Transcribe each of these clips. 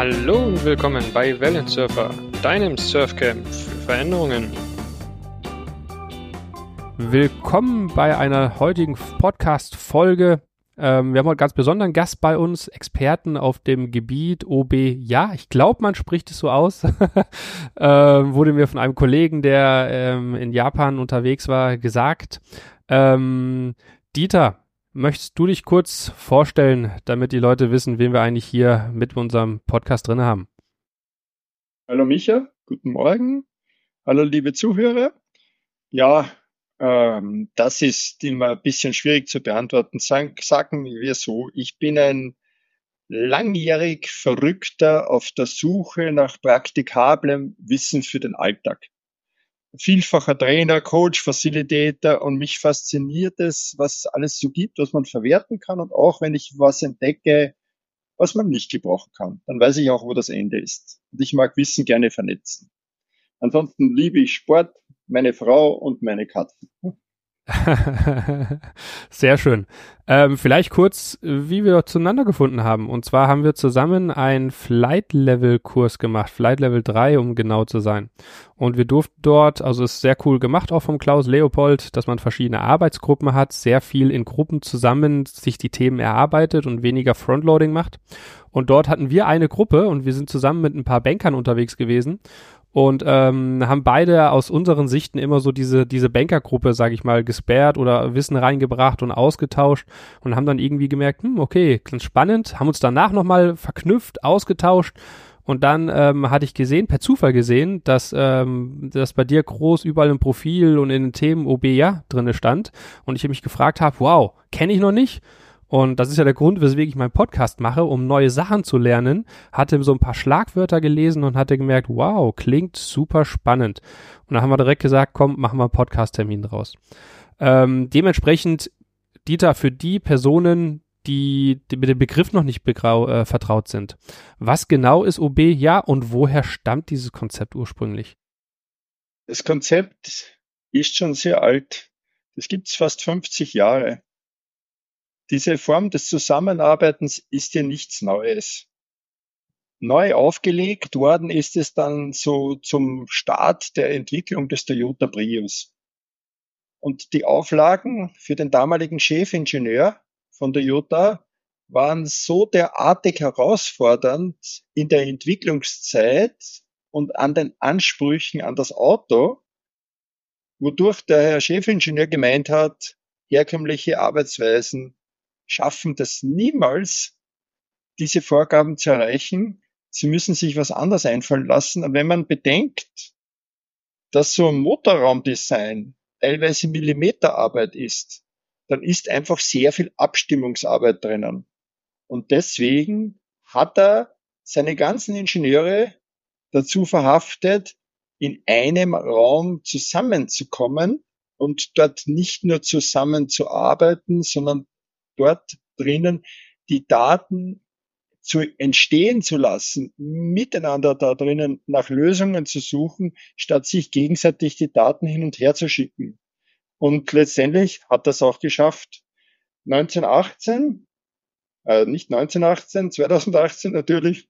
Hallo und willkommen bei Wellensurfer, deinem Surfcamp für Veränderungen. Willkommen bei einer heutigen Podcast-Folge. Wir haben heute einen ganz besonderen Gast bei uns, Experten auf dem Gebiet OB. Ja, ich glaube, man spricht es so aus. Wurde mir von einem Kollegen, der in Japan unterwegs war, gesagt. Dieter, möchtest du dich kurz vorstellen, damit die Leute wissen, wen wir eigentlich hier mit unserem Podcast drin haben? Hallo Micha, guten Morgen. Hallo liebe Zuhörer. Ja, das ist immer ein bisschen schwierig zu beantworten. Sagen wir so, ich bin ein langjährig Verrückter auf der Suche nach praktikablem Wissen für den Alltag. Vielfacher Trainer, Coach, Facilitator, und mich fasziniert es, was es alles so gibt, was man verwerten kann, und auch wenn ich was entdecke, was man nicht gebrauchen kann, dann weiß ich auch, wo das Ende ist. Und ich mag Wissen gerne vernetzen. Ansonsten liebe ich Sport, meine Frau und meine Katzen. Sehr schön. Vielleicht kurz, wie wir zueinander gefunden haben. Und zwar haben wir zusammen einen Flight-Level-Kurs gemacht, Flight Level 3, um genau zu sein. Und wir durften dort, also ist sehr cool gemacht, auch vom Klaus Leopold, dass man verschiedene Arbeitsgruppen hat, sehr viel in Gruppen zusammen sich die Themen erarbeitet und weniger Frontloading macht. Und dort hatten wir eine Gruppe und wir sind zusammen mit ein paar Bankern unterwegs gewesen. Und haben beide aus unseren Sichten immer so diese Bankergruppe, sage ich mal, gesperrt oder Wissen reingebracht und ausgetauscht und haben dann irgendwie gemerkt, okay, ganz spannend, haben uns danach nochmal verknüpft, ausgetauscht und dann hatte ich gesehen, per Zufall gesehen, dass bei dir groß überall im Profil und in den Themen OB ja drinne stand und ich mich gefragt habe, wow, kenne ich noch nicht. Und das ist ja der Grund, weswegen ich meinen Podcast mache, um neue Sachen zu lernen. Hatte so ein paar Schlagwörter gelesen und hatte gemerkt, wow, klingt super spannend. Und dann haben wir direkt gesagt, komm, machen wir einen Podcast-Termin draus. Dementsprechend, Dieter, für die Personen, die mit dem Begriff noch nicht vertraut sind, was genau ist OB, ja, und woher stammt dieses Konzept ursprünglich? Das Konzept ist schon sehr alt. Das gibt es fast 50 Jahre. Diese Form des Zusammenarbeitens ist ja nichts Neues. Neu aufgelegt worden ist es dann so zum Start der Entwicklung des Toyota Prius. Und die Auflagen für den damaligen Chefingenieur von Toyota waren so derartig herausfordernd in der Entwicklungszeit und an den Ansprüchen an das Auto, wodurch der Herr Chefingenieur gemeint hat, herkömmliche Arbeitsweisen schaffen das niemals, diese Vorgaben zu erreichen. Sie müssen sich was anderes einfallen lassen. Und wenn man bedenkt, dass so ein Motorraumdesign teilweise Millimeterarbeit ist, dann ist einfach sehr viel Abstimmungsarbeit drinnen. Und deswegen hat er seine ganzen Ingenieure dazu verhaftet, in einem Raum zusammenzukommen und dort nicht nur zusammenzuarbeiten, sondern dort drinnen die Daten zu entstehen zu lassen, miteinander da drinnen nach Lösungen zu suchen, statt sich gegenseitig die Daten hin und her zu schicken. Und letztendlich hat das auch geschafft. 2018 natürlich,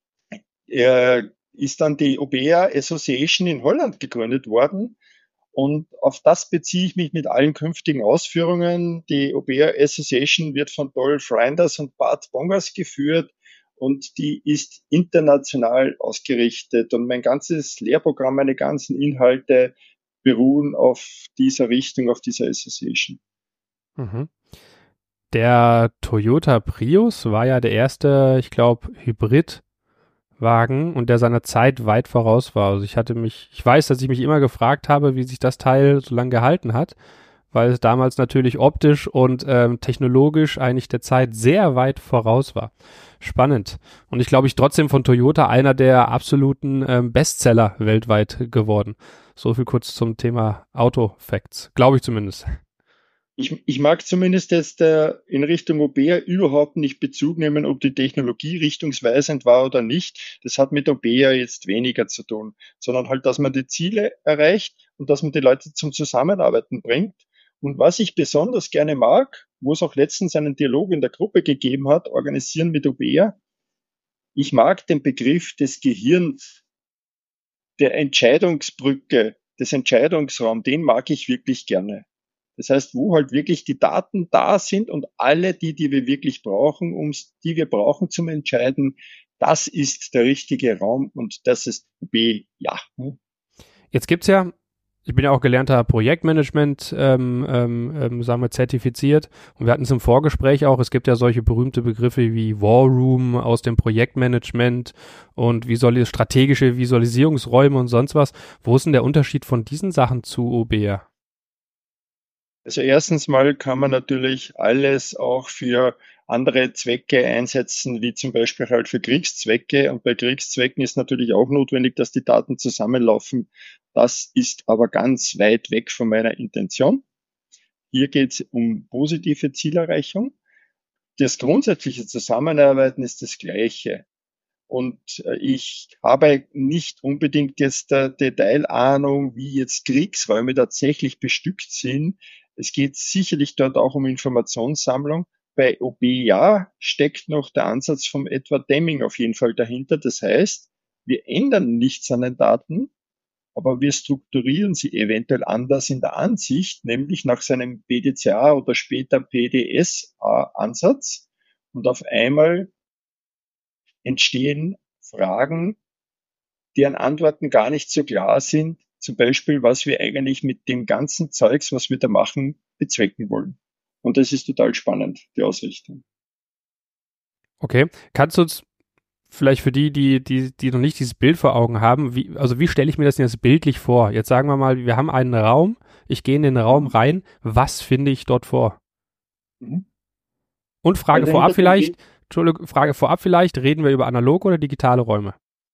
ist dann die OBEA Association in Holland gegründet worden. Und auf das beziehe ich mich mit allen künftigen Ausführungen. Die OBEA Association wird von Dolph Reinders und Bart Bongers geführt und die ist international ausgerichtet. Und mein ganzes Lehrprogramm, meine ganzen Inhalte beruhen auf dieser Richtung, auf dieser Association. Mhm. Der Toyota Prius war ja der erste, ich glaube, Hybridwagen und der seiner Zeit weit voraus war. Also ich weiß, dass ich mich immer gefragt habe, wie sich das Teil so lange gehalten hat, weil es damals natürlich optisch und technologisch eigentlich der Zeit sehr weit voraus war. Spannend. Und ich glaube, trotzdem von Toyota einer der absoluten Bestseller weltweit geworden. So viel kurz zum Thema Auto-Facts. Glaube ich zumindest. Ich mag zumindest jetzt in Richtung OBEA überhaupt nicht Bezug nehmen, ob die Technologie richtungsweisend war oder nicht. Das hat mit OBEA jetzt weniger zu tun, sondern halt, dass man die Ziele erreicht und dass man die Leute zum Zusammenarbeiten bringt. Und was ich besonders gerne mag, wo es auch letztens einen Dialog in der Gruppe gegeben hat, organisieren mit OBEA, Ich mag den Begriff des Gehirns, der Entscheidungsbrücke, des Entscheidungsraums, den mag ich wirklich gerne. Das heißt, wo halt wirklich die Daten da sind und alle die wir wirklich brauchen, die wir brauchen zum Entscheiden, das ist der richtige Raum und das ist B, ja. Jetzt gibt's ja, ich bin ja auch gelernter Projektmanagement, sagen wir, zertifiziert. Und wir hatten es im Vorgespräch auch, es gibt ja solche berühmte Begriffe wie War Room aus dem Projektmanagement und strategische Visualisierungsräume und sonst was. Wo ist denn der Unterschied von diesen Sachen zu OBR? Also erstens mal kann man natürlich alles auch für andere Zwecke einsetzen, wie zum Beispiel halt für Kriegszwecke. Und bei Kriegszwecken ist natürlich auch notwendig, dass die Daten zusammenlaufen. Das ist aber ganz weit weg von meiner Intention. Hier geht es um positive Zielerreichung. Das grundsätzliche Zusammenarbeiten ist das Gleiche. Und ich habe nicht unbedingt jetzt der Detailahnung, wie jetzt Kriegsräume tatsächlich bestückt sind. Es geht sicherlich dort auch um Informationssammlung. Bei OB ja steckt noch der Ansatz vom Edward Deming auf jeden Fall dahinter. Das heißt, wir ändern nichts an den Daten, aber wir strukturieren sie eventuell anders in der Ansicht, nämlich nach seinem PDCA oder später PDS-Ansatz. Und auf einmal entstehen Fragen, deren Antworten gar nicht so klar sind. Zum Beispiel, was wir eigentlich mit dem ganzen Zeugs, was wir da machen, bezwecken wollen. Und das ist total spannend, die Ausrichtung. Okay, kannst du uns vielleicht für die noch nicht dieses Bild vor Augen haben, wie stelle ich mir das denn jetzt bildlich vor? Jetzt sagen wir mal, wir haben einen Raum, ich gehe in den Raum rein, was finde ich dort vor? Mhm. Und Frage vorab vielleicht, reden wir über analoge oder digitale Räume?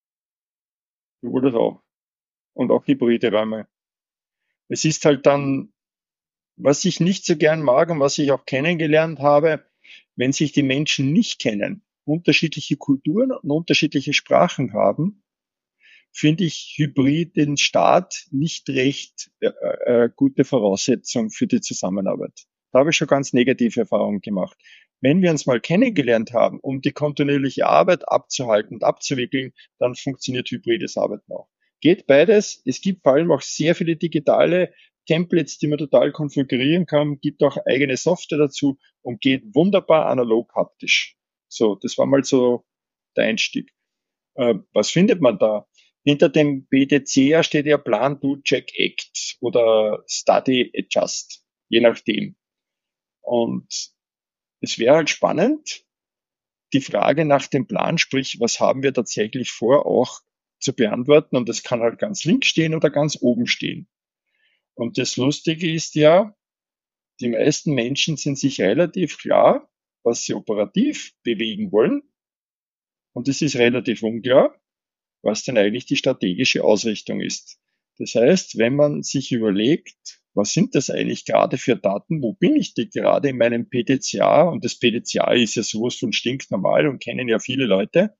Sowohl das auch. Und auch hybride Räume. Es ist halt dann, was ich nicht so gern mag und was ich auch kennengelernt habe, wenn sich die Menschen nicht kennen, unterschiedliche Kulturen und unterschiedliche Sprachen haben, finde ich Hybrid den Start nicht recht gute Voraussetzung für die Zusammenarbeit. Da habe ich schon ganz negative Erfahrungen gemacht. Wenn wir uns mal kennengelernt haben, um die kontinuierliche Arbeit abzuhalten und abzuwickeln, dann funktioniert hybrides Arbeiten auch. Geht beides. Es gibt vor allem auch sehr viele digitale Templates, die man total konfigurieren kann, gibt auch eigene Software dazu und geht wunderbar analog haptisch. So, das war mal so der Einstieg. Was findet man da? Hinter dem BDC steht ja Plan, Do, Check, Act oder Study, Adjust, je nachdem. Und es wäre halt spannend, die Frage nach dem Plan, sprich, was haben wir tatsächlich vor, auch zu beantworten. Und das kann halt ganz links stehen oder ganz oben stehen. Und das Lustige ist ja, die meisten Menschen sind sich relativ klar, was sie operativ bewegen wollen. Und es ist relativ unklar, was denn eigentlich die strategische Ausrichtung ist. Das heißt, wenn man sich überlegt, was sind das eigentlich gerade für Daten, wo bin ich denn gerade in meinem PDCA, und das PDCA ist ja sowas von stinknormal und kennen ja viele Leute,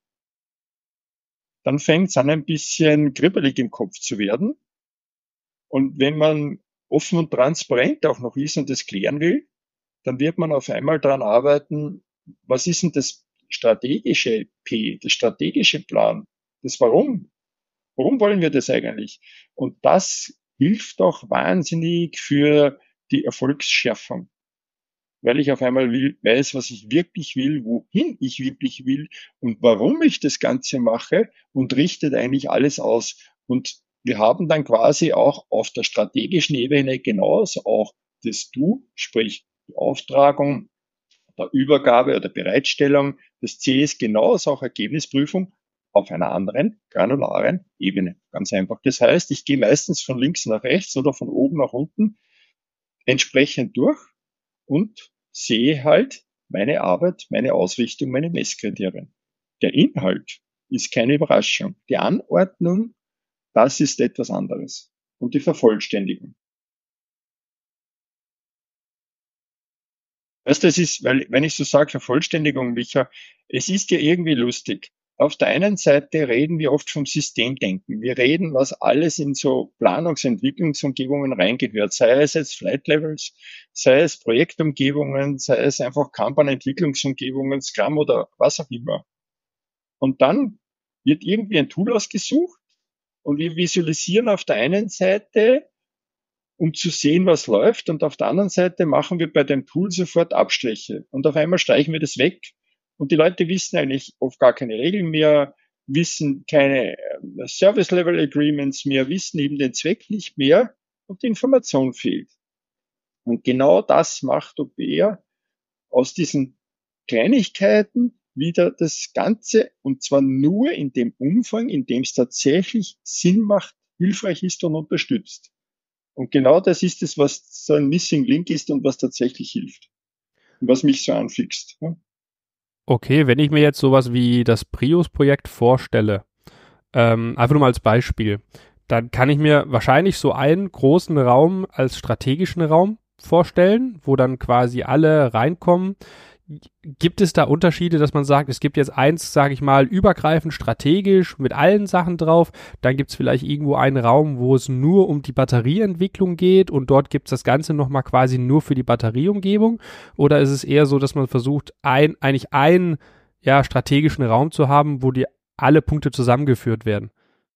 dann fängt es an, ein bisschen kribbelig im Kopf zu werden. Und wenn man offen und transparent auch noch ist und das klären will, dann wird man auf einmal daran arbeiten, was ist denn das strategische P, das strategische Plan, das Warum? Warum wollen wir das eigentlich? Und das hilft auch wahnsinnig für die Erfolgsschärfung, weil ich auf einmal weiß, was ich wirklich will, wohin ich wirklich will und warum ich das Ganze mache und richtet eigentlich alles aus. Und wir haben dann quasi auch auf der strategischen Ebene genauso auch das Du, sprich Beauftragung, der Übergabe oder Bereitstellung. Das C ist genauso auch Ergebnisprüfung auf einer anderen, granularen Ebene. Ganz einfach. Das heißt, ich gehe meistens von links nach rechts oder von oben nach unten entsprechend durch und sehe halt meine Arbeit, meine Ausrichtung, meine Messkriterien. Der Inhalt ist keine Überraschung. Die Anordnung, das ist etwas anderes. Und die Vervollständigung. Weißt du, es ist, weil, wenn ich so sage, Vervollständigung, Micha, es ist ja irgendwie lustig. Auf der einen Seite reden wir oft vom Systemdenken. Wir reden, was alles in so Planungsentwicklungsumgebungen reingehört, sei es jetzt Flight Levels, sei es Projektumgebungen, sei es einfach Kanban-Entwicklungsumgebungen, Scrum oder was auch immer. Und dann wird irgendwie ein Tool ausgesucht und wir visualisieren auf der einen Seite, um zu sehen, was läuft, und auf der anderen Seite machen wir bei dem Tool sofort Abstriche. Und auf einmal streichen wir das weg und die Leute wissen eigentlich oft gar keine Regeln mehr, wissen keine Service-Level-Agreements mehr, wissen eben den Zweck nicht mehr und die Information fehlt. Und genau das macht OBR aus diesen Kleinigkeiten wieder das Ganze, und zwar nur in dem Umfang, in dem es tatsächlich Sinn macht, hilfreich ist und unterstützt. Und genau das ist es, was so ein Missing Link ist und was tatsächlich hilft. Und was mich so anfixt. Okay, wenn ich mir jetzt sowas wie das Prius-Projekt vorstelle, einfach nur mal als Beispiel, dann kann ich mir wahrscheinlich so einen großen Raum als strategischen Raum vorstellen, wo dann quasi alle reinkommen. Gibt es da Unterschiede, dass man sagt, es gibt jetzt eins, sage ich mal, übergreifend strategisch mit allen Sachen drauf, dann gibt es vielleicht irgendwo einen Raum, wo es nur um die Batterieentwicklung geht und dort gibt es das Ganze nochmal quasi nur für die Batterieumgebung, oder ist es eher so, dass man versucht, eigentlich einen strategischen Raum zu haben, wo die alle Punkte zusammengeführt werden?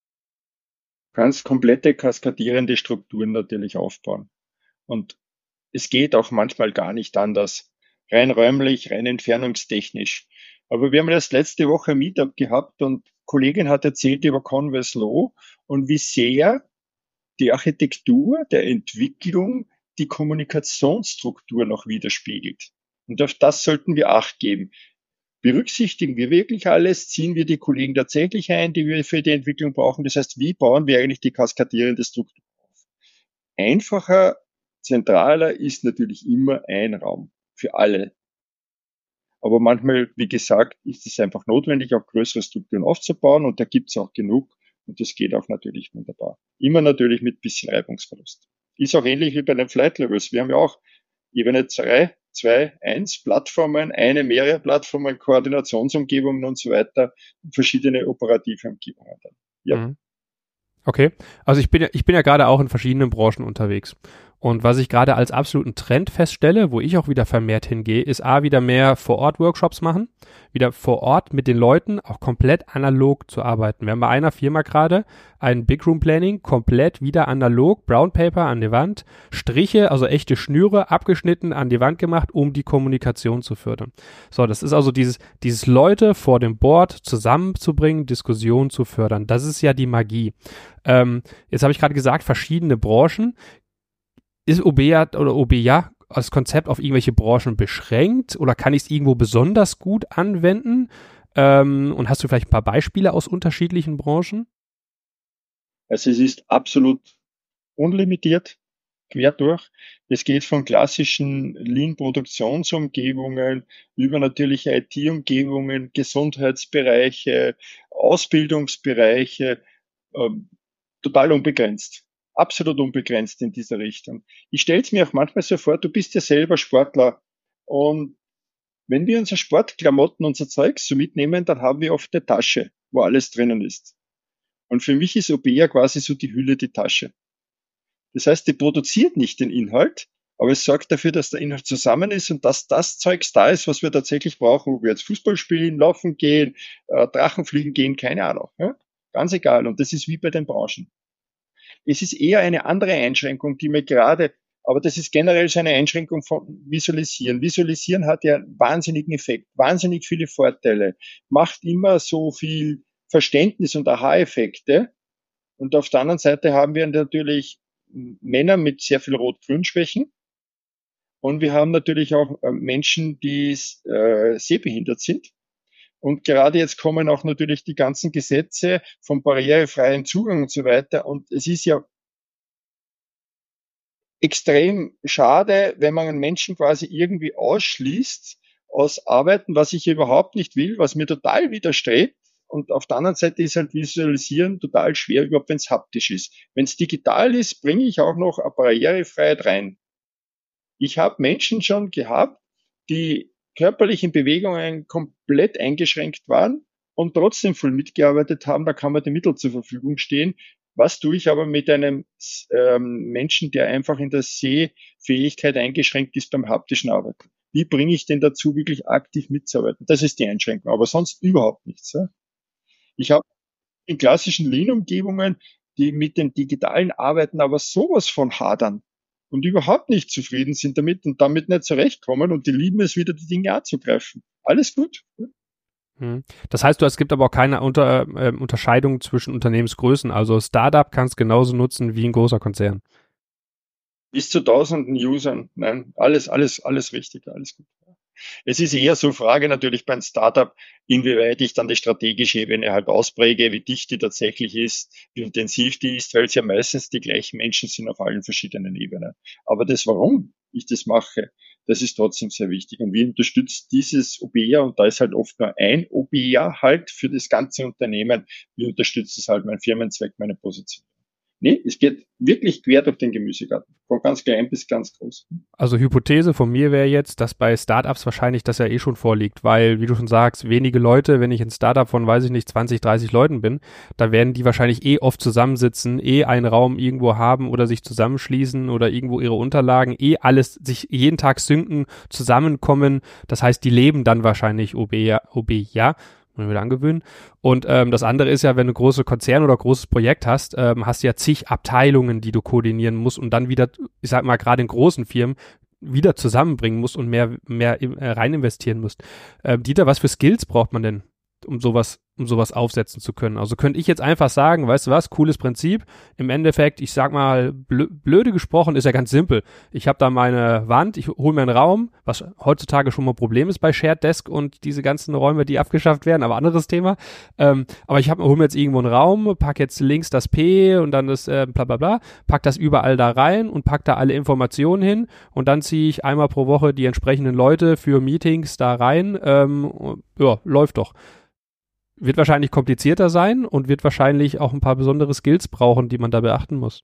Du kannst komplette kaskadierende Strukturen natürlich aufbauen. Und es geht auch manchmal gar nicht anders. Rein räumlich, rein entfernungstechnisch. Aber wir haben erst letzte Woche ein Meetup gehabt und eine Kollegin hat erzählt über Converse Law und wie sehr die Architektur der Entwicklung die Kommunikationsstruktur noch widerspiegelt. Und auf das sollten wir Acht geben. Berücksichtigen wir wirklich alles? Ziehen wir die Kollegen tatsächlich ein, die wir für die Entwicklung brauchen? Das heißt, wie bauen wir eigentlich die kaskadierende Struktur auf? Einfacher, zentraler ist natürlich immer ein Raum für alle. Aber manchmal, wie gesagt, ist es einfach notwendig, auch größere Strukturen aufzubauen und da gibt es auch genug und das geht auch natürlich wunderbar. Immer natürlich mit bisschen Reibungsverlust. Ist auch ähnlich wie bei den Flight Levels. Wir haben ja auch Ebene 2, 1 Plattformen, mehrere Plattformen, Koordinationsumgebungen und so weiter, verschiedene operative Umgebungen dann. Ja. Mhm. Okay, also ich bin ja gerade auch in verschiedenen Branchen unterwegs. Und was ich gerade als absoluten Trend feststelle, wo ich auch wieder vermehrt hingehe, ist wieder mehr Vor-Ort-Workshops machen, wieder vor Ort mit den Leuten auch komplett analog zu arbeiten. Wir haben bei einer Firma gerade ein Big Room Planning, komplett wieder analog, Brown Paper an die Wand, Striche, also echte Schnüre, abgeschnitten an die Wand gemacht, um die Kommunikation zu fördern. So, das ist also dieses Leute vor dem Board zusammenzubringen, Diskussion zu fördern. Das ist ja die Magie. Jetzt habe ich gerade gesagt, verschiedene Branchen. Ist OBEA als Konzept auf irgendwelche Branchen beschränkt oder kann ich es irgendwo besonders gut anwenden? Und hast du vielleicht ein paar Beispiele aus unterschiedlichen Branchen? Also es ist absolut unlimitiert, quer durch. Es geht von klassischen Lean-Produktionsumgebungen über natürliche IT-Umgebungen, Gesundheitsbereiche, Ausbildungsbereiche, total unbegrenzt. Absolut unbegrenzt in dieser Richtung. Ich stelle es mir auch manchmal so vor, du bist ja selber Sportler und wenn wir unsere Sportklamotten, unser Zeugs so mitnehmen, dann haben wir oft eine Tasche, wo alles drinnen ist. Und für mich ist OBEA quasi so die Hülle, die Tasche. Das heißt, die produziert nicht den Inhalt, aber es sorgt dafür, dass der Inhalt zusammen ist und dass das Zeugs da ist, was wir tatsächlich brauchen, ob wir jetzt Fußball spielen, laufen gehen, Drachenfliegen gehen, keine Ahnung. Ja? Ganz egal. Und das ist wie bei den Branchen. Es ist eher eine andere Einschränkung, die mir gerade, aber das ist generell so eine Einschränkung von Visualisieren. Visualisieren hat ja einen wahnsinnigen Effekt, wahnsinnig viele Vorteile, macht immer so viel Verständnis und Aha-Effekte. Und auf der anderen Seite haben wir natürlich Männer mit sehr viel Rot-Grün-Schwächen. Und wir haben natürlich auch Menschen, die sehbehindert sind. Und gerade jetzt kommen auch natürlich die ganzen Gesetze vom barrierefreien Zugang und so weiter. Und es ist ja extrem schade, wenn man einen Menschen quasi irgendwie ausschließt aus Arbeiten, was ich überhaupt nicht will, was mir total widerstrebt. Und auf der anderen Seite ist halt Visualisieren total schwer, überhaupt wenn es haptisch ist. Wenn es digital ist, bringe ich auch noch eine Barrierefreiheit rein. Ich habe Menschen schon gehabt, die körperlich in Bewegungen komplett eingeschränkt waren und trotzdem voll mitgearbeitet haben. Da kann man die Mittel zur Verfügung stehen. Was tue ich aber mit einem Menschen, der einfach in der Sehfähigkeit eingeschränkt ist beim haptischen Arbeiten? Wie bringe ich den dazu, wirklich aktiv mitzuarbeiten? Das ist die Einschränkung, aber sonst überhaupt nichts. Ja? Ich habe in klassischen Lean-Umgebungen, die mit den digitalen Arbeiten aber sowas von hadern und überhaupt nicht zufrieden sind damit und damit nicht zurechtkommen und die lieben es wieder, die Dinge anzugreifen. Alles gut. Das heißt, es gibt aber auch keine Unterscheidung zwischen Unternehmensgrößen. Also Startup kannst genauso nutzen wie ein großer Konzern. Bis zu tausenden Usern. Nein, alles richtig, alles gut. Es ist eher so Frage natürlich beim Startup, inwieweit ich dann die strategische Ebene halt auspräge, wie dicht die tatsächlich ist, wie intensiv die ist, weil es ja meistens die gleichen Menschen sind auf allen verschiedenen Ebenen. Aber das, warum ich das mache, das ist trotzdem sehr wichtig. Und wie unterstützt dieses OBEA, und da ist halt oft nur ein OBEA halt für das ganze Unternehmen, wie unterstützt es halt mein Firmenzweck, meine Position. Nee, es geht wirklich quer durch den Gemüsegarten. Von ganz klein bis ganz groß. Also Hypothese von mir wäre jetzt, dass bei Startups wahrscheinlich das ja eh schon vorliegt, weil, wie du schon sagst, wenige Leute, wenn ich ein Startup von, weiß ich nicht, 20, 30 Leuten bin, da werden die wahrscheinlich eh oft zusammensitzen, eh einen Raum irgendwo haben oder sich zusammenschließen oder irgendwo ihre Unterlagen, eh alles sich jeden Tag synken, zusammenkommen. Das heißt, die leben dann wahrscheinlich OB, wieder angewöhnen. Und das andere ist ja, wenn du große Konzerne oder großes Projekt hast, hast du ja zig Abteilungen, die du koordinieren musst und dann wieder, ich sag mal, gerade in großen Firmen wieder zusammenbringen musst und mehr rein investieren musst. Dieter, was für Skills braucht man denn, um sowas aufsetzen zu können? Also könnte ich jetzt einfach sagen, weißt du was, cooles Prinzip. Im Endeffekt, ich sag mal, blöde gesprochen, ist ja ganz simpel. Ich habe da meine Wand, ich hole mir einen Raum, was heutzutage schon mal ein Problem ist bei Shared Desk und diese ganzen Räume, die abgeschafft werden, aber anderes Thema. Aber hole mir jetzt irgendwo einen Raum, pack jetzt links das P und dann das bla bla bla, pack das überall da rein und pack da alle Informationen hin und dann ziehe ich einmal pro Woche die entsprechenden Leute für Meetings da rein. Ja, läuft doch. Wird wahrscheinlich komplizierter sein und wird wahrscheinlich auch ein paar besondere Skills brauchen, die man da beachten muss.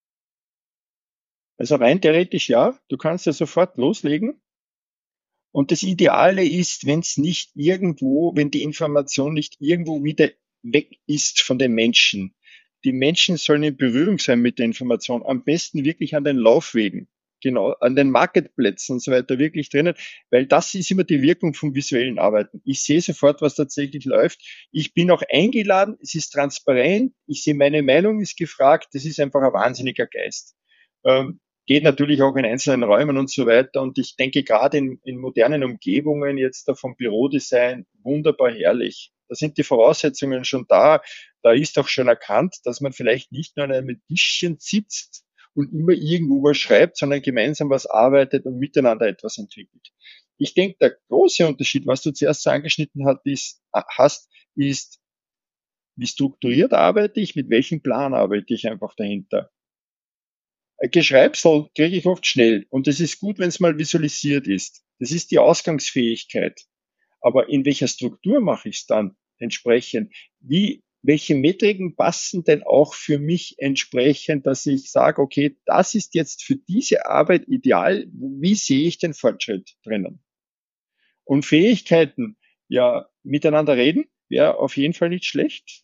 Also rein theoretisch ja, du kannst ja sofort loslegen. Und das Ideale ist, wenn die Information nicht irgendwo wieder weg ist von den Menschen. Die Menschen sollen in Berührung sein mit der Information, am besten wirklich an den Laufwegen, genau, an den Marketplätzen und so weiter wirklich drinnen, weil das ist immer die Wirkung vom visuellen Arbeiten. Ich sehe sofort, was tatsächlich läuft. Ich bin auch eingeladen, es ist transparent, ich sehe, meine Meinung ist gefragt, das ist einfach ein wahnsinniger Geist. Geht natürlich auch in einzelnen Räumen und so weiter. Und ich denke gerade in modernen Umgebungen jetzt da vom Bürodesign wunderbar herrlich. Da sind die Voraussetzungen schon da. Da ist auch schon erkannt, dass man vielleicht nicht nur an einem Tischchen sitzt und immer irgendwo was schreibt, sondern gemeinsam was arbeitet und miteinander etwas entwickelt. Ich denke, der große Unterschied, was du zuerst so angeschnitten hast, ist, wie strukturiert arbeite ich, mit welchem Plan arbeite ich einfach dahinter. Geschreibsel kriege ich oft schnell und es ist gut, wenn es mal visualisiert ist. Das ist die Ausgangsfähigkeit. Aber in welcher Struktur mache ich es dann entsprechend? Welche Metriken passen denn auch für mich entsprechend, dass ich sage, okay, das ist jetzt für diese Arbeit ideal. Wie sehe ich den Fortschritt drinnen? Und Fähigkeiten, ja, miteinander reden, wäre auf jeden Fall nicht schlecht.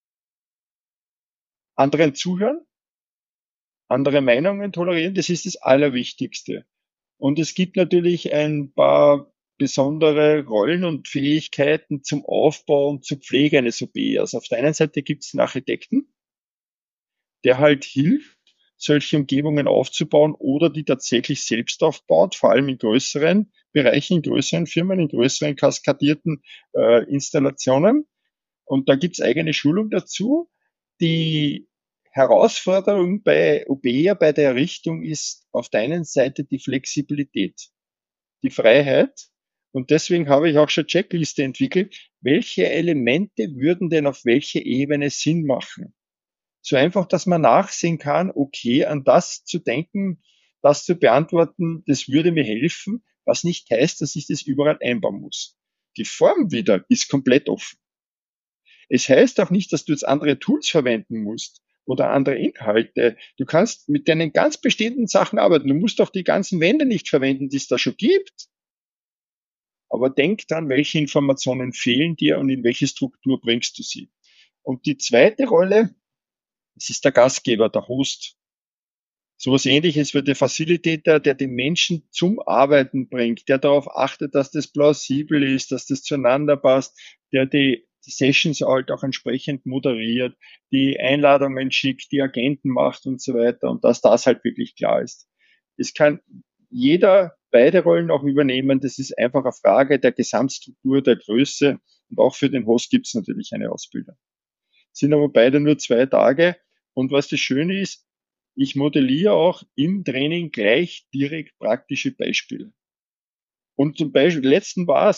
Anderen zuhören, andere Meinungen tolerieren, das ist das Allerwichtigste. Und es gibt natürlich ein paar besondere Rollen und Fähigkeiten zum Aufbau und zur Pflege eines OBs. Auf der einen Seite gibt es einen Architekten, der halt hilft, solche Umgebungen aufzubauen oder die tatsächlich selbst aufbaut, vor allem in größeren Bereichen, in größeren Firmen, in größeren kaskadierten Installationen. Und da gibt es eigene Schulung dazu. Die Herausforderung bei OBEA, bei der Errichtung ist auf der einen Seite die Flexibilität, die Freiheit. Und deswegen habe ich auch schon Checkliste entwickelt. Welche Elemente würden denn auf welche Ebene Sinn machen? So einfach, dass man nachsehen kann, okay, an das zu denken, das zu beantworten, das würde mir helfen, was nicht heißt, dass ich das überall einbauen muss. Die Form wieder ist komplett offen. Es heißt auch nicht, dass du jetzt andere Tools verwenden musst oder andere Inhalte. Du kannst mit deinen ganz bestimmten Sachen arbeiten. Du musst auch die ganzen Wände nicht verwenden, die es da schon gibt. Aber denk dran, welche Informationen fehlen dir und in welche Struktur bringst du sie. Und die zweite Rolle, das ist der Gastgeber, der Host. Sowas Ähnliches wie der Facilitator, der die Menschen zum Arbeiten bringt, der darauf achtet, dass das plausibel ist, dass das zueinander passt, der die die Sessions halt auch entsprechend moderiert, die Einladungen schickt, die Agenten macht und so weiter und dass das halt wirklich klar ist. Es kann jeder beide Rollen auch übernehmen. Das ist einfach eine Frage der Gesamtstruktur, der Größe und auch für den Host gibt es natürlich eine Ausbildung. Sind aber beide nur 2 Tage und was das Schöne ist, ich modelliere auch im Training gleich direkt praktische Beispiele. Und zum Beispiel, letzten war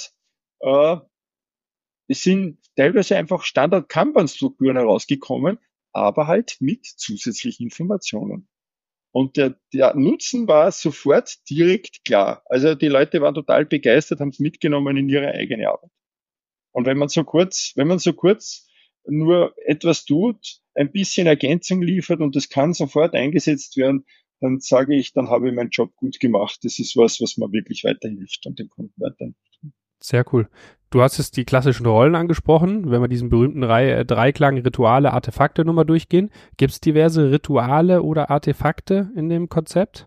es sind teilweise einfach Standard-Kanban-Strukturen herausgekommen, aber halt mit zusätzlichen Informationen. Und der Nutzen war sofort direkt klar. Also die Leute waren total begeistert, haben es mitgenommen in ihre eigene Arbeit. Und wenn man so kurz nur etwas tut, ein bisschen Ergänzung liefert und das kann sofort eingesetzt werden, dann sage ich, dann habe ich meinen Job gut gemacht. Das ist was mir wirklich weiterhilft und den Kunden weiterhilft. Sehr cool. Du hast jetzt die klassischen Rollen angesprochen. Wenn wir diesen berühmten Dreiklang Rituale, Artefakte Nummer durchgehen, gibt es diverse Rituale oder Artefakte in dem Konzept?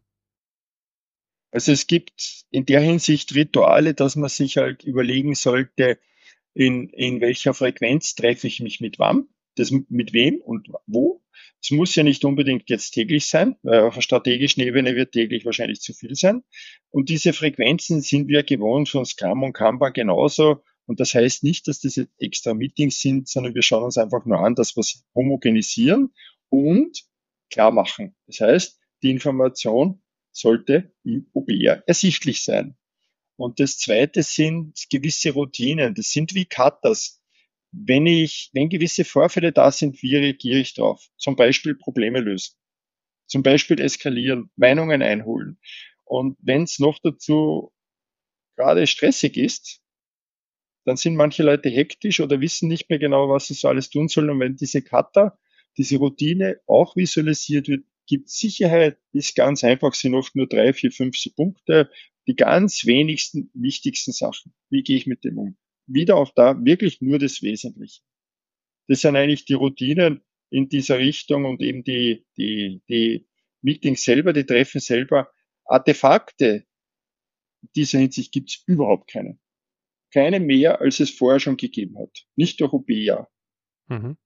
Also es gibt in der Hinsicht Rituale, dass man sich halt überlegen sollte, in welcher Frequenz treffe ich mich mit mit wem und wo. Es muss ja nicht unbedingt jetzt täglich sein, weil auf einer strategischen Ebene wird täglich wahrscheinlich zu viel sein. Und diese Frequenzen sind wir gewohnt von Scrum und Kanban genauso. Und das heißt nicht, dass das jetzt extra Meetings sind, sondern wir schauen uns einfach nur an, dass wir es homogenisieren und klar machen. Das heißt, die Information sollte im OBR ersichtlich sein. Und das Zweite sind gewisse Routinen. Das sind wie Katas. Wenn gewisse Vorfälle da sind, wie reagiere ich drauf? Zum Beispiel Probleme lösen. Zum Beispiel eskalieren, Meinungen einholen. Und wenn es noch dazu gerade stressig ist, dann sind manche Leute hektisch oder wissen nicht mehr genau, was sie so alles tun sollen. Und wenn diese Kata, diese Routine auch visualisiert wird, gibt Sicherheit, ist ganz einfach, sind oft nur 3, 4, 5 Punkte, die ganz wenigsten wichtigsten Sachen. Wie gehe ich mit dem um? Wieder auch da wirklich nur das Wesentliche. Das sind eigentlich die Routinen in dieser Richtung und eben die Meetings selber, die Treffen selber. Artefakte in dieser Hinsicht gibt es überhaupt keine. Keine mehr, als es vorher schon gegeben hat. Nicht durch OBA. Mhm.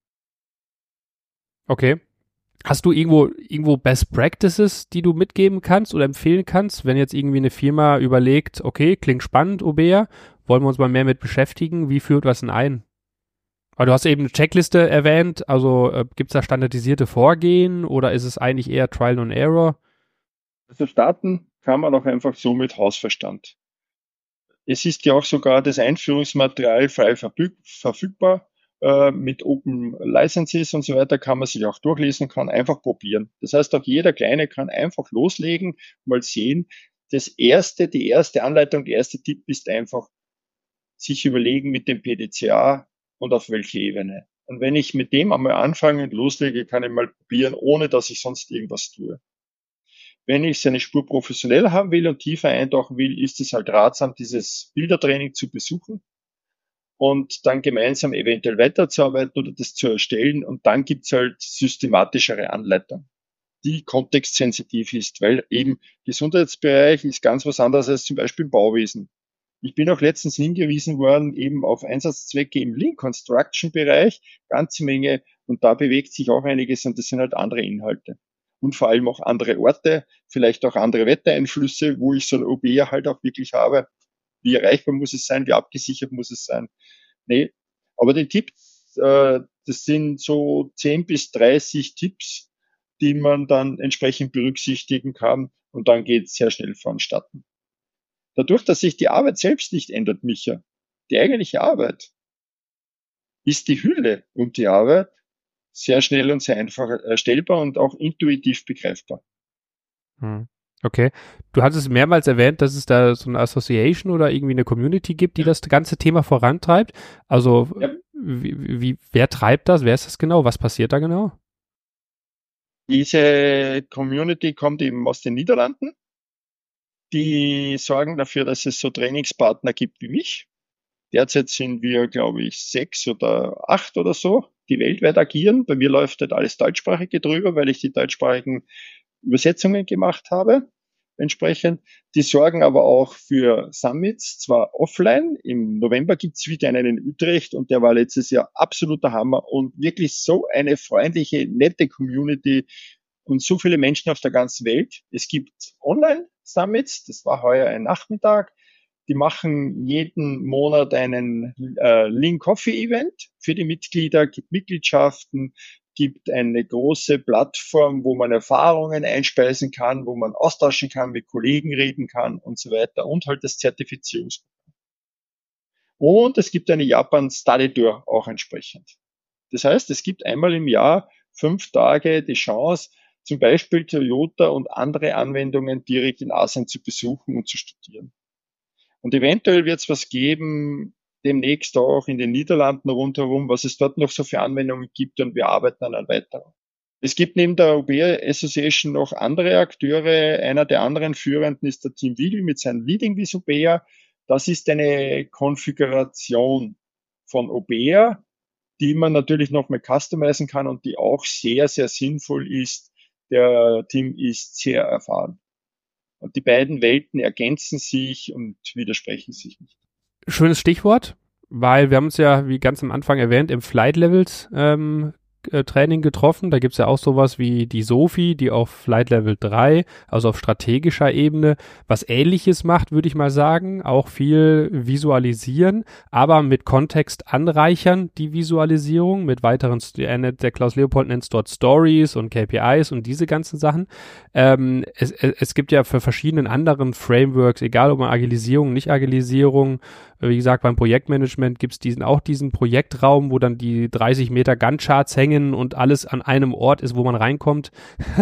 Okay. Hast du irgendwo Best Practices, die du mitgeben kannst oder empfehlen kannst, wenn jetzt irgendwie eine Firma überlegt, okay, klingt spannend, OBEA, wollen wir uns mal mehr mit beschäftigen, wie führt was denn ein? Aber du hast eben eine Checkliste erwähnt, also gibt es da standardisierte Vorgehen oder ist es eigentlich eher Trial and Error? Also starten kann man auch einfach so mit Hausverstand. Es ist ja auch sogar das Einführungsmaterial frei verfügbar. Mit Open Licenses und so weiter kann man sich auch durchlesen, kann einfach probieren. Das heißt, auch jeder Kleine kann einfach loslegen, mal sehen. Die erste Anleitung, der erste Tipp ist einfach, sich überlegen mit dem PDCA und auf welche Ebene. Und wenn ich mit dem einmal anfange und loslege, kann ich mal probieren, ohne dass ich sonst irgendwas tue. Wenn ich seine Spur professionell haben will und tiefer eintauchen will, ist es halt ratsam, dieses Bildertraining zu besuchen und dann gemeinsam eventuell weiterzuarbeiten oder das zu erstellen. Und dann gibt's halt systematischere Anleitung, die kontextsensitiv ist, weil eben Gesundheitsbereich ist ganz was anderes als zum Beispiel im Bauwesen. Ich bin auch letztens hingewiesen worden, eben auf Einsatzzwecke im Lean Construction Bereich, ganze Menge, und da bewegt sich auch einiges und das sind halt andere Inhalte. Und vor allem auch andere Orte, vielleicht auch andere Wettereinflüsse, wo ich so ein OB halt auch wirklich habe. Wie erreichbar muss es sein, wie abgesichert muss es sein. Nee, aber die Tipps, das sind so 10 bis 30 Tipps, die man dann entsprechend berücksichtigen kann und dann geht es sehr schnell vonstatten. Dadurch, dass sich die Arbeit selbst nicht ändert, Micha, die eigentliche Arbeit, ist die Hülle und die Arbeit sehr schnell und sehr einfach erstellbar und auch intuitiv begreifbar. Okay. Du hattest mehrmals erwähnt, dass es da so eine Association oder irgendwie eine Community gibt, die das ganze Thema vorantreibt. Also ja. Wer treibt das? Wer ist das genau? Was passiert da genau? Diese Community kommt eben aus den Niederlanden. Die sorgen dafür, dass es so Trainingspartner gibt wie mich. Derzeit sind wir, glaube ich, 6 oder 8 oder so, die weltweit agieren. Bei mir läuft halt alles Deutschsprachige drüber, weil ich die deutschsprachigen Übersetzungen gemacht habe. entsprechend. Die sorgen aber auch für Summits, zwar offline. Im November gibt's wieder einen in Utrecht und der war letztes Jahr absoluter Hammer und wirklich so eine freundliche, nette Community und so viele Menschen auf der ganzen Welt. Es gibt Online-Summits, das war heuer ein Nachmittag. Die machen jeden Monat einen Lean Coffee Event für die Mitglieder, gibt Mitgliedschaften, gibt eine große Plattform, wo man Erfahrungen einspeisen kann, wo man austauschen kann, mit Kollegen reden kann und so weiter und halt das Zertifizierungs. Und es gibt eine Japan Study Tour auch entsprechend. Das heißt, es gibt einmal im Jahr 5 Tage die Chance, zum Beispiel Toyota und andere Anwendungen direkt in Asien zu besuchen und zu studieren. Und eventuell wird es was geben, demnächst auch in den Niederlanden rundherum, was es dort noch so für Anwendungen gibt und wir arbeiten an weiteren. Es gibt neben der Aubert Association noch andere Akteure. Einer der anderen führenden ist der Tim Wiegel mit seinem Leading with Aubert. Das ist eine Konfiguration von Aubert, die man natürlich noch mal customizen kann und die auch sehr, sehr sinnvoll ist. Der Tim ist sehr erfahren. Und die beiden Welten ergänzen sich und widersprechen sich nicht. Schönes Stichwort, weil wir haben uns ja, wie ganz am Anfang erwähnt, im Flight Levels Training getroffen. Da gibt's ja auch sowas wie die Sophie, die auf Flight Level 3, also auf strategischer Ebene, was Ähnliches macht, würde ich mal sagen. Auch viel visualisieren, aber mit Kontext anreichern, die Visualisierung, mit weiteren, der Klaus Leopold nennt es dort Stories und KPIs und diese ganzen Sachen. Es gibt ja für verschiedenen anderen Frameworks, egal ob man Agilisierung, Nicht-Agilisierung, wie gesagt, beim Projektmanagement gibt's diesen Projektraum, wo dann die 30 Meter Gantt-Charts hängen und alles an einem Ort ist, wo man reinkommt.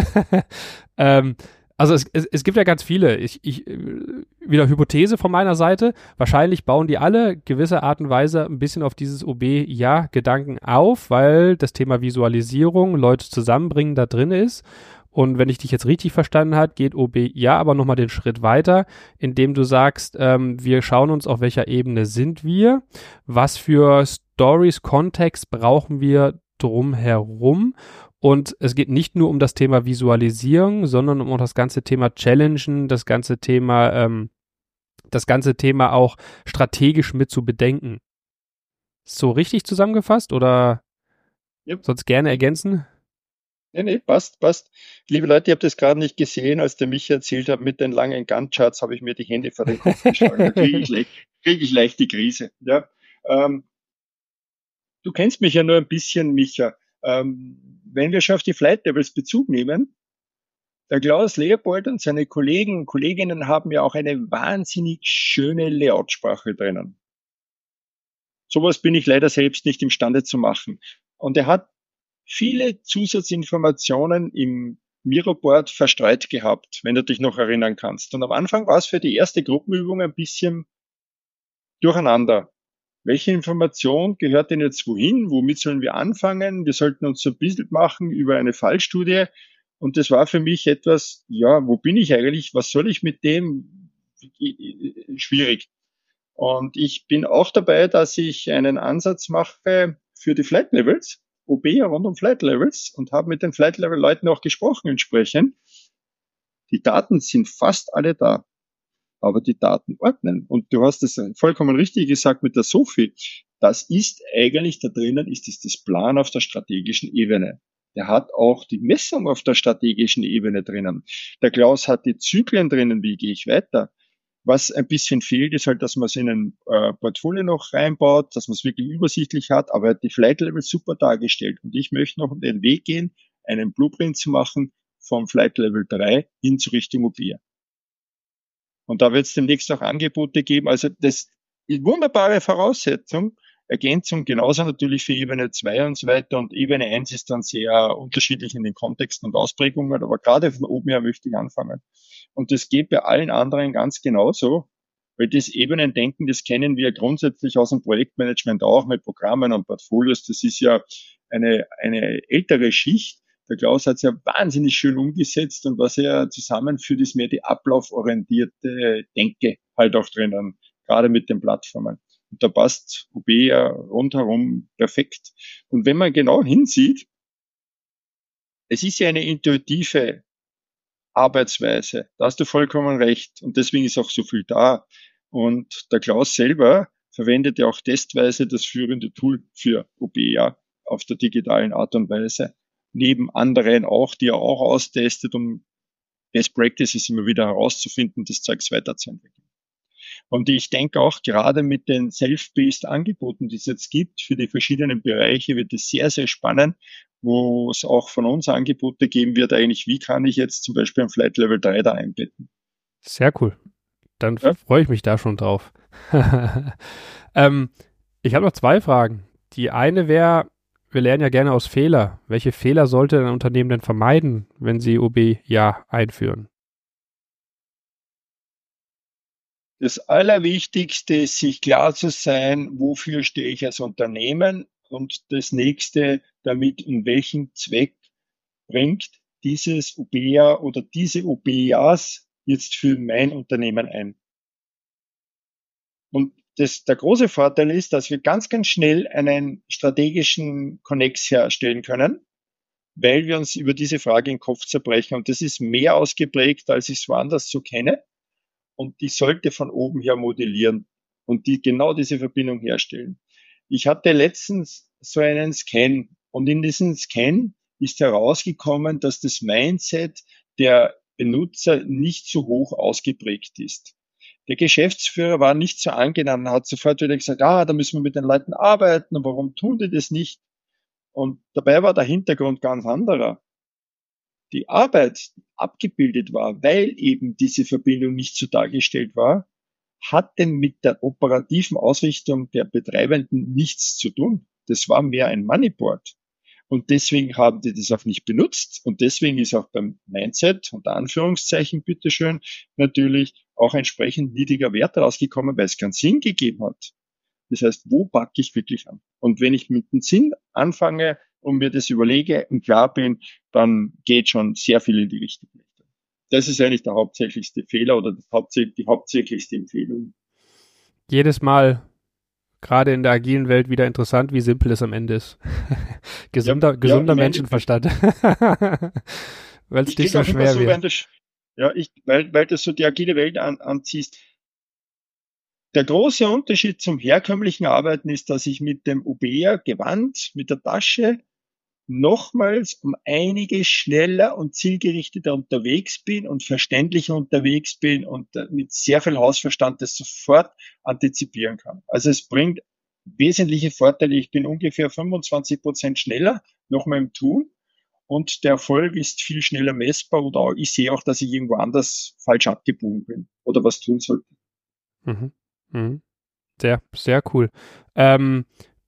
Also es gibt ja ganz viele. Wieder Hypothese von meiner Seite. Wahrscheinlich bauen die alle gewisser Art und Weise ein bisschen auf dieses OB-Ja-Gedanken auf, weil das Thema Visualisierung, Leute zusammenbringen da drin ist. Und wenn ich dich jetzt richtig verstanden habe, geht OB ja aber nochmal den Schritt weiter, indem du sagst, wir schauen uns, auf welcher Ebene sind wir, was für Stories, Kontext brauchen wir drumherum. Und es geht nicht nur um das Thema Visualisierung, sondern um das ganze Thema Challengen, das ganze Thema auch strategisch mit zu bedenken. So richtig zusammengefasst oder Yep. sonst gerne ergänzen? Nee, passt. Liebe Leute, ihr habt das gerade nicht gesehen, als der Michi erzählt hat, mit den langen Gantt-Charts habe ich mir die Hände vor den Kopf geschlagen. Da kriege ich leicht die Krise. Ja. Du kennst mich ja nur ein bisschen, Micha. Wenn wir schon auf die Flight Levels Bezug nehmen, der Klaus Leopold und seine Kollegen und Kolleginnen haben ja auch eine wahnsinnig schöne Layoutsprache drinnen. Sowas bin ich leider selbst nicht imstande zu machen. Und er hat viele Zusatzinformationen im Miroboard verstreut gehabt, wenn du dich noch erinnern kannst. Und am Anfang war es für die erste Gruppenübung ein bisschen durcheinander. Welche Information gehört denn jetzt wohin? Womit sollen wir anfangen? Wir sollten uns so ein Bild machen über eine Fallstudie. Und das war für mich etwas, ja, wo bin ich eigentlich? Was soll ich mit dem? Schwierig. Und ich bin auch dabei, dass ich einen Ansatz mache für die Flight Levels, OB rund um Flight Levels und habe mit den Flight Level Leuten auch gesprochen entsprechend. Die Daten sind fast alle da, aber die Daten ordnen. Und du hast es vollkommen richtig gesagt mit der Sophie. Das ist eigentlich da drinnen, ist es das Plan auf der strategischen Ebene. Der hat auch die Messung auf der strategischen Ebene drinnen. Der Klaus hat die Zyklen drinnen, wie gehe ich weiter. Was ein bisschen fehlt, ist halt, dass man es in ein Portfolio noch reinbaut, dass man es wirklich übersichtlich hat, aber er hat die Flight Level super dargestellt. Und ich möchte noch den Weg gehen, einen Blueprint zu machen vom Flight Level 3 hin zur Richtung Mobil. Und da wird es demnächst auch Angebote geben. Also das ist wunderbare Voraussetzung. Ergänzung genauso natürlich für Ebene 2 und so weiter. Und Ebene 1 ist dann sehr unterschiedlich in den Kontexten und Ausprägungen. Aber gerade von oben her möchte ich anfangen. Und das geht bei allen anderen ganz genauso. Weil das Ebenendenken, das kennen wir grundsätzlich aus dem Projektmanagement auch mit Programmen und Portfolios. Das ist ja eine ältere Schicht. Der Klaus hat es ja wahnsinnig schön umgesetzt und was er zusammenführt, ist mehr die ablauforientierte Denke halt auch drinnen, gerade mit den Plattformen. Und da passt OB ja rundherum perfekt. Und wenn man genau hinsieht, es ist ja eine intuitive Arbeitsweise. Da hast du vollkommen recht. Und deswegen ist auch so viel da. Und der Klaus selber verwendet ja auch testweise das führende Tool für OBEA auf der digitalen Art und Weise. Neben anderen auch, die er auch austestet, um Best Practices immer wieder herauszufinden, das Zeugs weiterzuentwickeln. Und ich denke auch gerade mit den Self-Based Angeboten, die es jetzt gibt für die verschiedenen Bereiche, wird es sehr, sehr spannend, wo es auch von uns Angebote geben wird, eigentlich, wie kann ich jetzt zum Beispiel ein Flight Level 3 da einbetten. Sehr cool. Dann freue ich mich da schon drauf. Ich habe noch 2 Fragen. Die eine wäre, wir lernen ja gerne aus Fehler. Welche Fehler sollte ein Unternehmen denn vermeiden, wenn sie OB ja einführen? Das Allerwichtigste ist, sich klar zu sein, wofür stehe ich als Unternehmen, und das nächste, damit in welchen Zweck bringt dieses OBEA oder diese OBEAs jetzt für mein Unternehmen ein. Und der große Vorteil ist, dass wir ganz, ganz schnell einen strategischen Konnex herstellen können, weil wir uns über diese Frage in den Kopf zerbrechen. Und das ist mehr ausgeprägt, als ich es woanders so kenne. Und die sollte von oben her modellieren und genau diese Verbindung herstellen. Ich hatte letztens so einen Scan, und in diesem Scan ist herausgekommen, dass das Mindset der Benutzer nicht so hoch ausgeprägt ist. Der Geschäftsführer war nicht so angenehm, hat sofort wieder gesagt, da müssen wir mit den Leuten arbeiten, und warum tun die das nicht? Und dabei war der Hintergrund ganz anderer. Die Arbeit, die abgebildet war, weil eben diese Verbindung nicht so dargestellt war, hatte mit der operativen Ausrichtung der Betreibenden nichts zu tun. Das war mehr ein Moneyboard. Und deswegen haben die das auch nicht benutzt. Und deswegen ist auch beim Mindset, unter Anführungszeichen bitteschön, natürlich auch entsprechend niedriger Wert rausgekommen, weil es keinen Sinn gegeben hat. Das heißt, wo packe ich wirklich an? Und wenn ich mit dem Sinn anfange und mir das überlege und klar bin, dann geht schon sehr viel in die richtige Richtung. Das ist eigentlich der hauptsächlichste Fehler oder die hauptsächlichste Empfehlung. Jedes Mal, gerade in der agilen Welt, wieder interessant, wie simpel es am Ende ist. gesunder Menschenverstand. Weil es nicht so schwer so, wird. Weil du so die agile Welt anziehst. Der große Unterschied zum herkömmlichen Arbeiten ist, dass ich mit dem OBEA-Gewand, mit der Tasche, nochmals um einiges schneller und zielgerichteter unterwegs bin und verständlicher unterwegs bin und mit sehr viel Hausverstand das sofort antizipieren kann. Also es bringt wesentliche Vorteile. Ich bin ungefähr 25% schneller nochmal im Tun, und der Erfolg ist viel schneller messbar, oder ich sehe auch, dass ich irgendwo anders falsch abgebogen bin oder was tun sollte. Mhm. Mhm. Sehr, sehr cool. Ein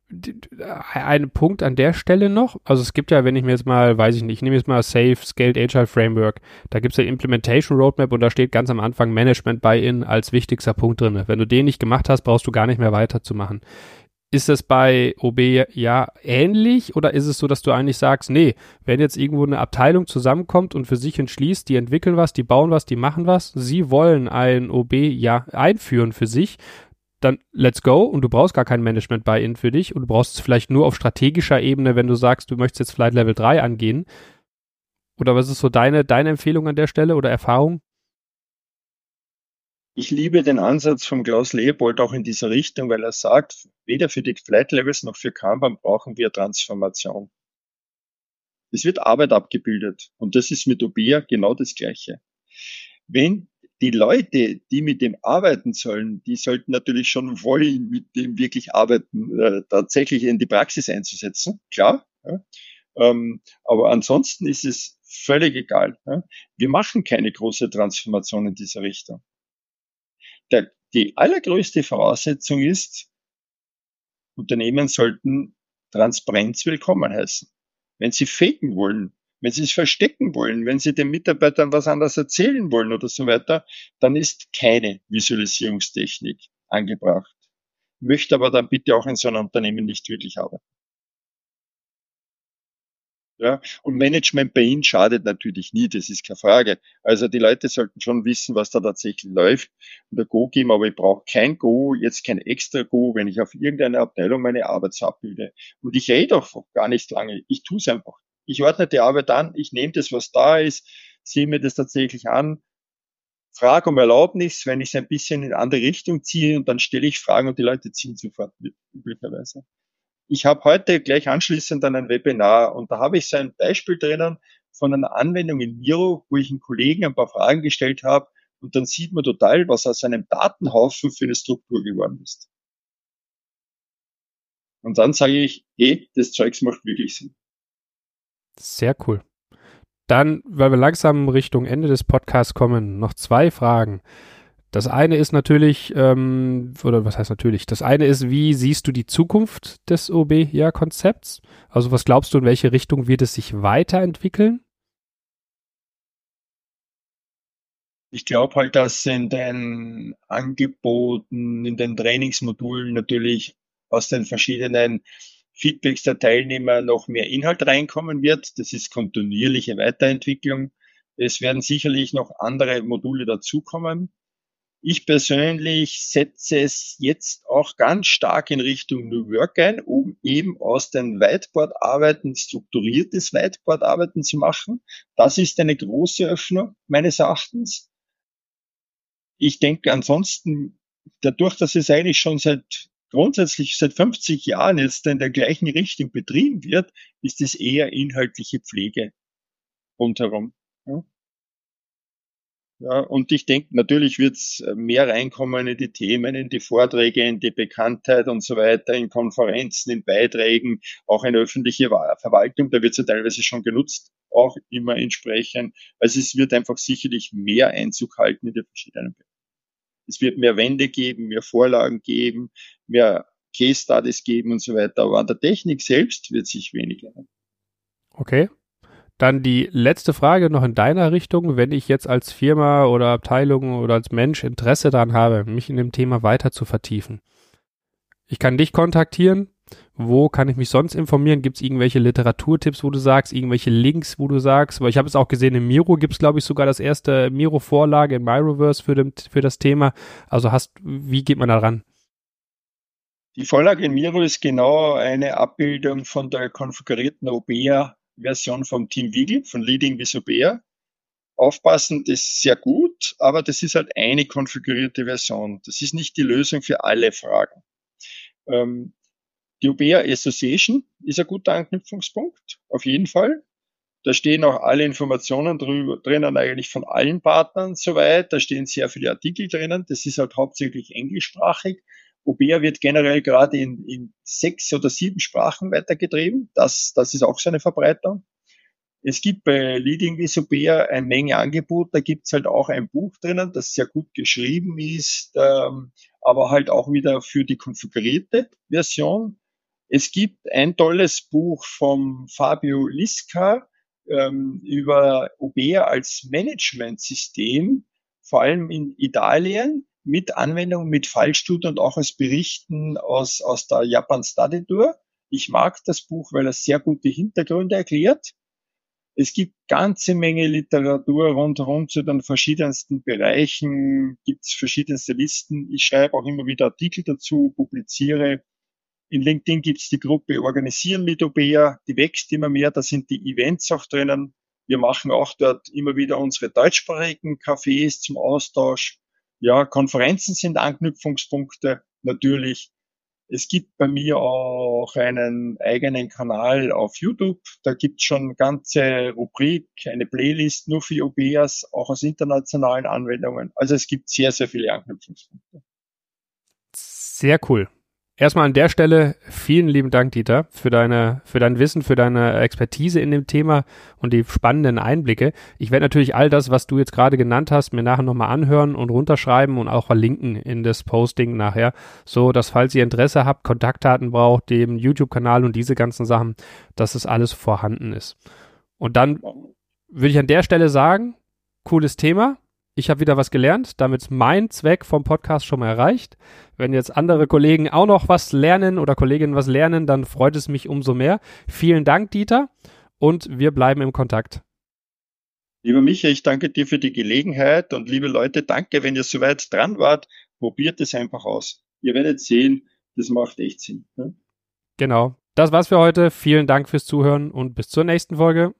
Punkt an der Stelle noch, also es gibt ja, wenn ich mir jetzt mal, weiß ich nicht, ich nehme jetzt mal Safe, Scaled Agile Framework, da gibt es ja Implementation Roadmap, und da steht ganz am Anfang Management Buy-in als wichtigster Punkt drin. Wenn du den nicht gemacht hast, brauchst du gar nicht mehr weiterzumachen. Ist es bei OB ja ähnlich, oder ist es so, dass du eigentlich sagst, nee, wenn jetzt irgendwo eine Abteilung zusammenkommt und für sich entschließt, die entwickeln was, die bauen was, die machen was, sie wollen ein OB ja einführen für sich, dann let's go, und du brauchst gar kein Management-Buy-in für dich, und du brauchst es vielleicht nur auf strategischer Ebene, wenn du sagst, du möchtest jetzt Flight Level 3 angehen. Oder was ist so deine Empfehlung an der Stelle oder Erfahrung? Ich liebe den Ansatz von Klaus Leopold auch in dieser Richtung, weil er sagt, weder für die Flight Levels noch für Kanban brauchen wir Transformation. Es wird Arbeit abgebildet, und das ist mit OBEA genau das Gleiche. Wenn die Leute, die mit dem arbeiten sollen, die sollten natürlich schon wollen, mit dem wirklich arbeiten, tatsächlich in die Praxis einzusetzen, klar. Ja. Aber ansonsten ist es völlig egal. Ja. Wir machen keine große Transformation in dieser Richtung. Die allergrößte Voraussetzung ist, Unternehmen sollten Transparenz willkommen heißen. Wenn sie faken wollen, wenn sie es verstecken wollen, wenn sie den Mitarbeitern was anderes erzählen wollen oder so weiter, dann ist keine Visualisierungstechnik angebracht. Möchte aber dann bitte auch in so einem Unternehmen nicht wirklich arbeiten. Ja, und Management bei Ihnen schadet natürlich nie, das ist keine Frage. Also die Leute sollten schon wissen, was da tatsächlich läuft und ein Go geben, aber ich brauche kein Go, jetzt kein extra Go, wenn ich auf irgendeiner Abteilung meine Arbeit so abbilde. Und ich rede auch gar nicht lange, ich tue es einfach. Ich ordne die Arbeit an, ich nehme das, was da ist, sehe mir das tatsächlich an, frage um Erlaubnis, wenn ich es ein bisschen in eine andere Richtung ziehe und dann stelle ich Fragen und die Leute ziehen sofort mit, üblicherweise. Ich habe heute gleich anschließend an ein Webinar und da habe ich so ein Beispiel drinnen von einer Anwendung in Miro, wo ich einen Kollegen ein paar Fragen gestellt habe und dann sieht man total, was aus einem Datenhaufen für eine Struktur geworden ist. Und dann sage ich, hey, das Zeugs macht wirklich Sinn. Sehr cool. Dann, weil wir langsam Richtung Ende des Podcasts kommen, noch 2 Fragen. Das eine ist natürlich, oder was heißt natürlich? Das eine ist, wie siehst du die Zukunft des OBIA-Konzepts? Also was glaubst du, in welche Richtung wird es sich weiterentwickeln? Ich glaube halt, dass in den Angeboten, in den Trainingsmodulen natürlich aus den verschiedenen Feedbacks der Teilnehmer noch mehr Inhalt reinkommen wird. Das ist kontinuierliche Weiterentwicklung. Es werden sicherlich noch andere Module dazukommen. Ich persönlich setze es jetzt auch ganz stark in Richtung New Work ein, um eben aus den Whiteboard-Arbeiten strukturiertes Whiteboard-Arbeiten zu machen. Das ist eine große Öffnung meines Erachtens. Ich denke ansonsten, dadurch, dass es eigentlich schon grundsätzlich seit 50 Jahren jetzt in der gleichen Richtung betrieben wird, ist es eher inhaltliche Pflege rundherum. Ja. Ja, und ich denke, natürlich wird es mehr reinkommen in die Themen, in die Vorträge, in die Bekanntheit und so weiter, in Konferenzen, in Beiträgen, auch in öffentliche Verwaltung, da wird es ja teilweise schon genutzt, auch immer entsprechend. Also es wird einfach sicherlich mehr Einzug halten in die verschiedenen Bereiche. Es wird mehr Wände geben, mehr Vorlagen geben, mehr Case Studies geben und so weiter, aber an der Technik selbst wird sich weniger. Okay. Dann die letzte Frage noch in deiner Richtung. Wenn ich jetzt als Firma oder Abteilung oder als Mensch Interesse daran habe, mich in dem Thema weiter zu vertiefen. Ich kann dich kontaktieren. Wo kann ich mich sonst informieren? Gibt es irgendwelche Literaturtipps, wo du sagst, irgendwelche Links, wo du sagst? Weil ich habe es auch gesehen, im Miro gibt es, glaube ich, sogar das erste Miro-Vorlage in Miroverse für das Thema. Also wie geht man da ran? Die Vorlage in Miro ist genau eine Abbildung von der konfigurierten OBEA-Version vom Team Wiegel, von Leading with OBEA. Aufpassen, das ist sehr gut, aber das ist halt eine konfigurierte Version. Das ist nicht die Lösung für alle Fragen. Die OBEA Association ist ein guter Anknüpfungspunkt, auf jeden Fall. Da stehen auch alle Informationen drinnen, eigentlich von allen Partnern soweit. Da stehen sehr viele Artikel drinnen. Das ist halt hauptsächlich englischsprachig. OBEA wird generell gerade in 6 oder 7 Sprachen weitergetrieben. Das ist auch so eine Verbreitung. Es gibt bei Leading with OBEA eine Menge Angebot. Da gibt's halt auch ein Buch drinnen, das sehr gut geschrieben ist, aber halt auch wieder für die konfigurierte Version. Es gibt ein tolles Buch vom Fabio Lisca über OBEA als Managementsystem, vor allem in Italien, mit Anwendung, mit Fallstudien und auch als Berichten aus der Japan Study Tour. Ich mag das Buch, weil es sehr gute Hintergründe erklärt. Es gibt ganze Menge Literatur rundherum zu den verschiedensten Bereichen, gibt es verschiedenste Listen. Ich schreibe auch immer wieder Artikel dazu, publiziere. In LinkedIn gibt es die Gruppe Organisieren mit OBEA, die wächst immer mehr, da sind die Events auch drinnen. Wir machen auch dort immer wieder unsere deutschsprachigen Cafés zum Austausch. Ja, Konferenzen sind Anknüpfungspunkte, natürlich. Es gibt bei mir auch einen eigenen Kanal auf YouTube. Da gibt es schon eine ganze Rubrik, eine Playlist nur für OBEAs, auch aus internationalen Anwendungen. Also es gibt sehr, sehr viele Anknüpfungspunkte. Sehr cool. Erstmal an der Stelle vielen lieben Dank, Dieter, für dein Wissen, für deine Expertise in dem Thema und die spannenden Einblicke. Ich werde natürlich all das, was du jetzt gerade genannt hast, mir nachher nochmal anhören und runterschreiben und auch verlinken in das Posting nachher, so dass, falls ihr Interesse habt, Kontaktdaten braucht, dem YouTube-Kanal und diese ganzen Sachen, dass es alles vorhanden ist. Und dann würde ich an der Stelle sagen, cooles Thema. Ich habe wieder was gelernt, damit ist mein Zweck vom Podcast schon mal erreicht. Wenn jetzt andere Kollegen auch noch was lernen oder Kolleginnen was lernen, dann freut es mich umso mehr. Vielen Dank, Dieter, und wir bleiben im Kontakt. Lieber Michael, ich danke dir für die Gelegenheit und liebe Leute, danke, wenn ihr soweit dran wart. Probiert es einfach aus. Ihr werdet sehen, das macht echt Sinn. Ne? Genau. Das war's für heute. Vielen Dank fürs Zuhören und bis zur nächsten Folge.